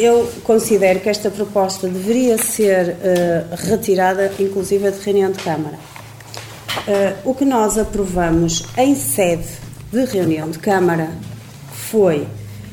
eu considero que esta proposta deveria ser retirada, inclusive de reunião de Câmara. O que nós aprovamos em sede de reunião de Câmara foi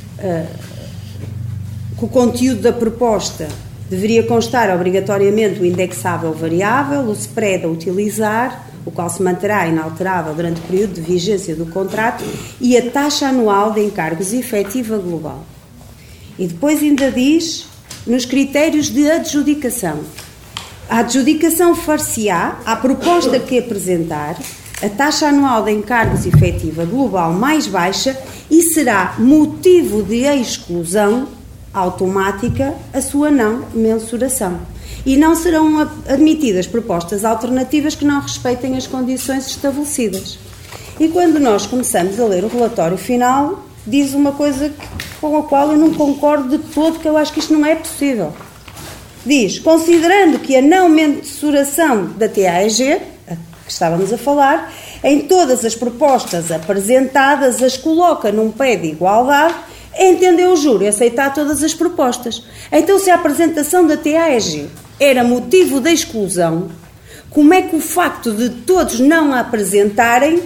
que o conteúdo da proposta deveria constar obrigatoriamente o indexável variável, o spread a utilizar, o qual se manterá inalterável durante o período de vigência do contrato, e a taxa anual de encargos efetiva global. E depois ainda diz, nos critérios de adjudicação. A adjudicação far-se-á à proposta que apresentar a taxa anual de encargos efetiva global mais baixa e será motivo de exclusão automática a sua não mensuração. E não serão admitidas propostas alternativas que não respeitem as condições estabelecidas. E quando nós começamos a ler o relatório final, diz uma coisa com a qual eu não concordo de todo, que eu acho que isto não é possível. Diz, considerando que a não mensuração da TAEG, que estávamos a falar, em todas as propostas apresentadas as coloca num pé de igualdade, entendeu o júri aceitar todas as propostas. Então, se a apresentação da TAEG era motivo de exclusão, como é que o facto de todos não a apresentarem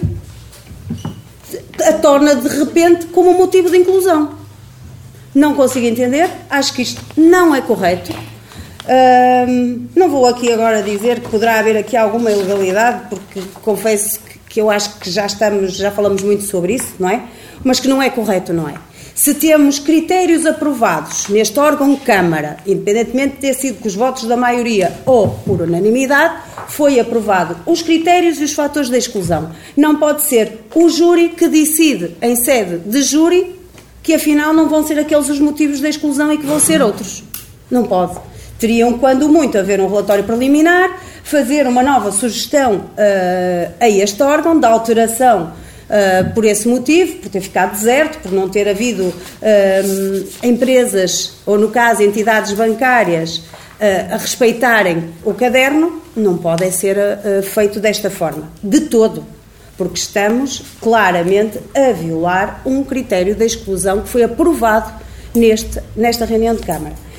a torna de repente como motivo de inclusão? Não consigo entender, acho que isto não é correto. Não vou aqui agora dizer que poderá haver aqui alguma ilegalidade, porque confesso que eu acho que já falamos muito sobre isso, não é? Mas que não é correto, não é? Se temos critérios aprovados neste órgão Câmara, independentemente de ter sido com os votos da maioria ou por unanimidade, foi aprovado os critérios e os fatores de exclusão. Não pode ser o júri que decide em sede de júri que afinal não vão ser aqueles os motivos de exclusão e que vão ser outros. Não pode. Teriam, quando muito, haver um relatório preliminar, fazer uma nova sugestão a este órgão de alteração por esse motivo, por ter ficado deserto, por não ter havido empresas, ou no caso entidades bancárias, a respeitarem o caderno. Não pode ser feito desta forma, de todo, porque estamos claramente a violar um critério de exclusão que foi aprovado nesta reunião de Câmara.